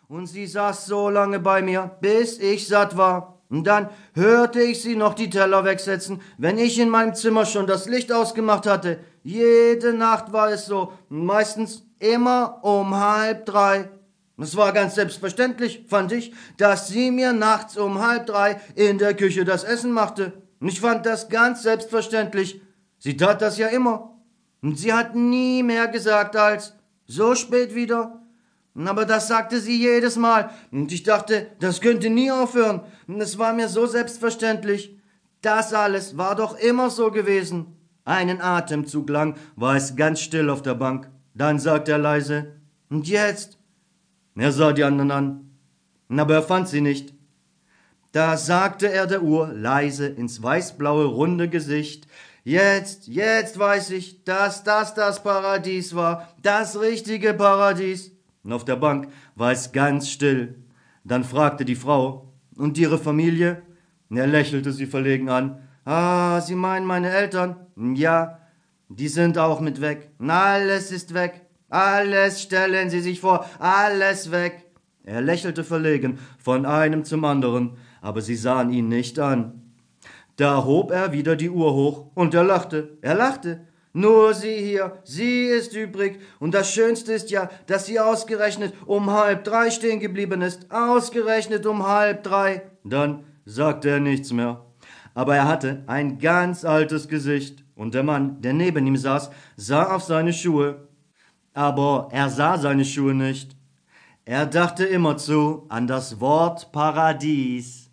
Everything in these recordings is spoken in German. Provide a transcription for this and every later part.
Und sie saß so lange bei mir, bis ich satt war. Und dann hörte ich sie noch die Teller wegsetzen, wenn ich in meinem Zimmer schon das Licht ausgemacht hatte. Jede Nacht war es so, meistens immer um 2:30. Es war ganz selbstverständlich, fand ich, dass sie mir nachts um 2:30 in der Küche das Essen machte. Und ich fand das ganz selbstverständlich. Sie tat das ja immer. Und sie hat nie mehr gesagt als so spät wieder. Aber das sagte sie jedes Mal. Und ich dachte, das könnte nie aufhören. Und es war mir so selbstverständlich. Das alles war doch immer so gewesen. Einen Atemzug lang war es ganz still auf der Bank. Dann sagte er leise, und jetzt? Er sah die anderen an, aber er fand sie nicht. Da sagte er der Uhr leise ins weißblaue, runde Gesicht, jetzt weiß ich, dass das Paradies war, das richtige Paradies. Und auf der Bank war es ganz still. Dann fragte die Frau, und Ihre Familie? Er lächelte sie verlegen an. Ah, Sie meinen meine Eltern? Ja, die sind auch mit weg. Alles ist weg. Alles, stellen Sie sich vor, alles weg. Er lächelte verlegen von einem zum anderen, aber sie sahen ihn nicht an. Da hob er wieder die Uhr hoch und er lachte. Nur sie hier, sie ist übrig. Und das Schönste ist ja, dass sie ausgerechnet um 2:30 stehen geblieben ist. Ausgerechnet um 2:30. Dann sagte er nichts mehr. Aber er hatte ein ganz altes Gesicht. Und der Mann, der neben ihm saß, sah auf seine Schuhe. Aber er sah seine Schuhe nicht. Er dachte immerzu an das Wort Paradies.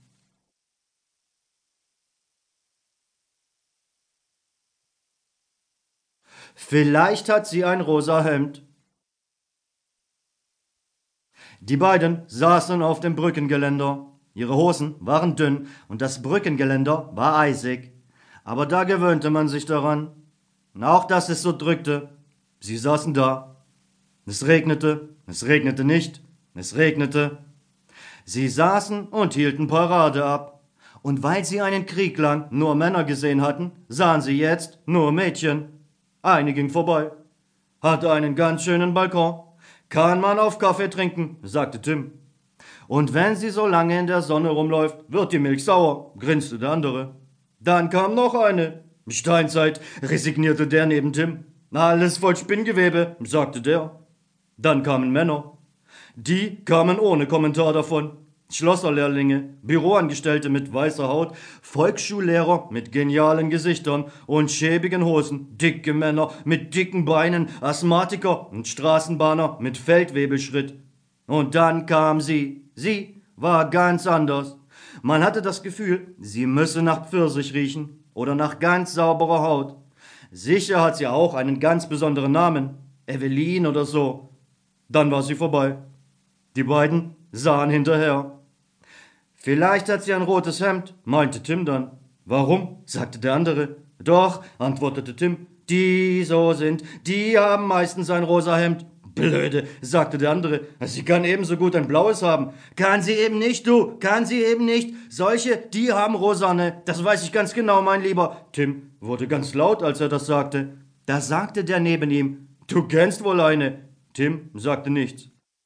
Vielleicht hat sie ein rosa Hemd. Die beiden saßen auf dem Brückengeländer. Ihre Hosen waren dünn und das Brückengeländer war eisig. Aber da gewöhnte man sich daran. Auch dass es so drückte. Sie saßen da. Es regnete nicht, es regnete. Sie saßen und hielten Parade ab. Und weil sie einen Krieg lang nur Männer gesehen hatten, sahen sie jetzt nur Mädchen. Eine ging vorbei, hatte einen ganz schönen Balkon. Kann man auf Kaffee trinken, sagte Tim. Und wenn sie so lange in der Sonne rumläuft, wird die Milch sauer, grinste der andere. Dann kam noch eine. Steinzeit, resignierte der neben Tim. Alles voll Spinngewebe, sagte der. Dann kamen Männer. Die kamen ohne Kommentar davon. Schlosserlehrlinge, Büroangestellte mit weißer Haut, Volksschullehrer mit genialen Gesichtern und schäbigen Hosen, dicke Männer mit dicken Beinen, Asthmatiker und Straßenbahner mit Feldwebelschritt. Und dann kam sie. Sie war ganz anders. Man hatte das Gefühl, sie müsse nach Pfirsich riechen oder nach ganz sauberer Haut. Sicher hat sie auch einen ganz besonderen Namen, Evelyn oder so. Dann war sie vorbei. Die beiden sahen hinterher. Vielleicht hat sie ein rotes Hemd, meinte Tim dann. Warum? Sagte der andere. Doch, antwortete Tim, die so sind, die haben meistens ein rosa Hemd. Blöde, sagte der andere. Sie kann ebenso gut ein blaues haben. Kann sie eben nicht, du, kann sie eben nicht. Solche, die haben rosane. Das weiß ich ganz genau, mein Lieber. Tim wurde ganz laut, als er das sagte. Da sagte der neben ihm, du kennst wohl eine. Tim sagte nichts.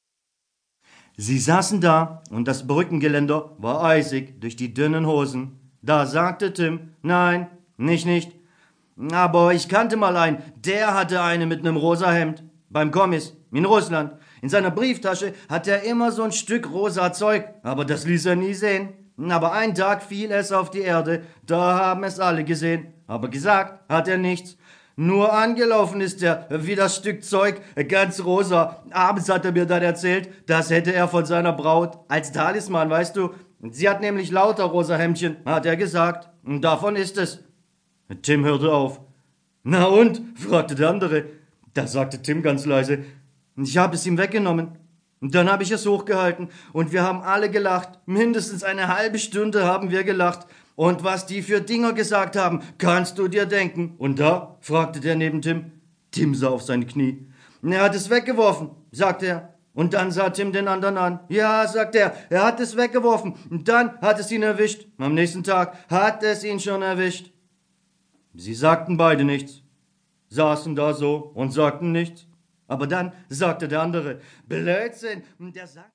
Sie saßen da, und das Brückengeländer war eisig durch die dünnen Hosen. Da sagte Tim, nein, nicht. Aber ich kannte mal einen, der hatte eine mit nem rosa Hemd. Beim Kommis, in Russland. In seiner Brieftasche hat er immer so ein Stück rosa Zeug, aber das ließ er nie sehen. Aber einen Tag fiel es auf die Erde, da haben es alle gesehen. Aber gesagt hat er nichts. Nur angelaufen ist er, wie das Stück Zeug, ganz rosa. Abends hat er mir dann erzählt, das hätte er von seiner Braut als Talisman, weißt du. Sie hat nämlich lauter rosa Hemdchen, hat er gesagt. Und davon ist es. Tim hörte auf. Na und? Fragte der andere. Da sagte Tim ganz leise, ich habe es ihm weggenommen. Und dann habe ich es hochgehalten und wir haben alle gelacht. Mindestens eine halbe Stunde haben wir gelacht. Und was die für Dinger gesagt haben, kannst du dir denken. Und da? Fragte der neben Tim. Tim sah auf seine Knie. Er hat es weggeworfen, sagte er. Und dann sah Tim den anderen an. Ja, sagte er hat es weggeworfen. Und dann hat es ihn erwischt. Am nächsten Tag hat es ihn schon erwischt. Sie sagten beide nichts, saßen da so und sagten nichts. Aber dann sagte der andere, Blödsinn, der sagt